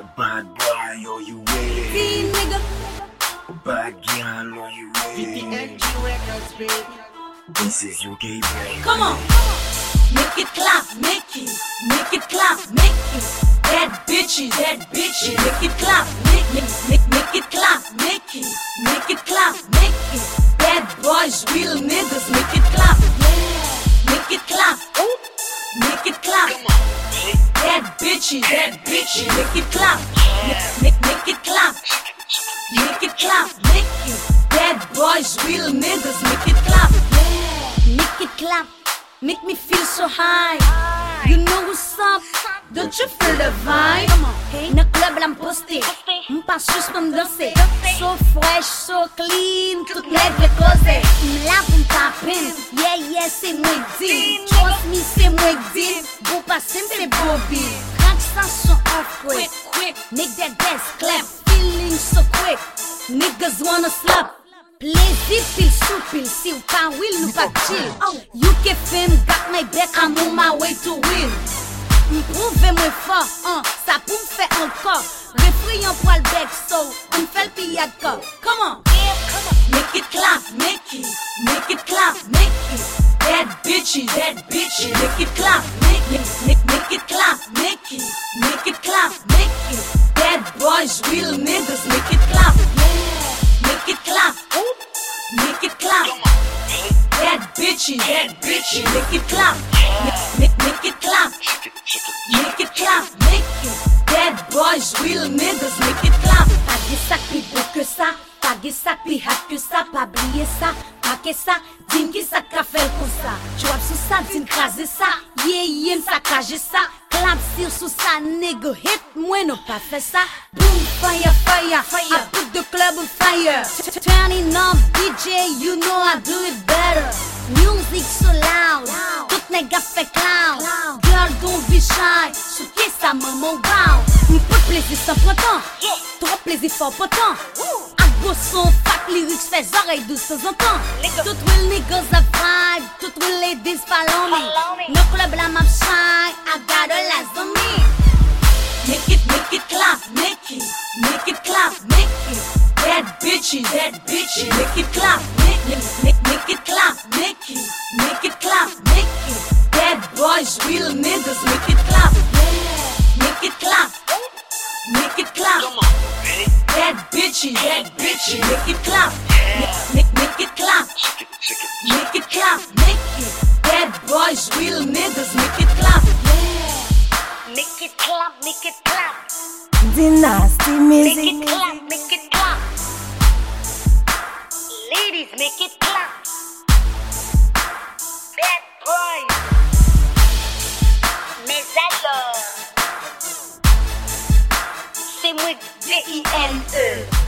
Bad boy, are you ready? See, nigga. Bad girl, are you ready? VTNG Records, baby. This is your game, baby. Come on. Make it clap, make it clap, make it. That bitchy, make it clap, make it clap, make it clap, make it. Bad boys, real niggas, make it clap, make it clap, make it clap. That bitchy, make it clap, make it clap, make it clap, make it. Bad boys, real niggas, make it clap, make it clap. Make me feel so high. You know what's up? Don't you feel the vibe? Na club la m'poste, m'pas juste pour m'danser. So fresh, so clean, tout net le cause. M'la pour m'tapen, yeah, c'est moi dit. Trust me, c'est moi dit. Bon pas simple, c'est Bobby. Crack ça son off quick. Make that dance clap, feeling so quick. Niggas wanna slap. Plaisir pile sous pile, si ou pas will nous pas chill. You can film, got my back, I'm on my way to win. M'prouve-moi fort, ça pour m'faire encore. Refrain pour le bec, so on fait le pillade corps. Come on, make it clap, make it clap, make it. That bitchy, make it clap, make it clap, make it clap, make it. Bad boys, real niggas, make it clap, make it clap. Make it clap. That bitchy, make it clap. Make it clap. Make it clap, make it. Bad boys, real niggas, make it clap. Pas de sac plus beau que ça, pas de sac plus hot que ça, pas oublier ça, pas que ça, dis-moi qui ça qu'a fait comme ça. Tu vois sous ça, dis-moi craser ça, yeah, ça cache ça. Clap sur ça, nigga, hit moi non pas fait ça. Boom, fire, I put the club on fire. Turning up DJ, you know I do it better. Music so loud, tout nègre fait clown. Girl don't be shy, souquez sa maman wow. M'pot plaisir sans printemps, trop plaisir fort potent. Ak beau son, fat lyrics fait oreilles douces de temps en temps. Tout real niggas a vibe, tout real ladies follow me. No club la map shine, I got all eyes on me. Make it clap, make it clap, make it. That bitchy, make it clap, make it clap, make it clap, make it. Bad boys, real niggas, make it clap, make it clap, make it clap. That bitchy, make it clap, make it clap, make it clap, make it. Bad boys, real niggas, make it clap. Make it clap, make it clap. Dynasty music. Make it clap, make it clap. Ladies, make it clap. Bad boys. Mais alors, c'est moi D-I-N-E.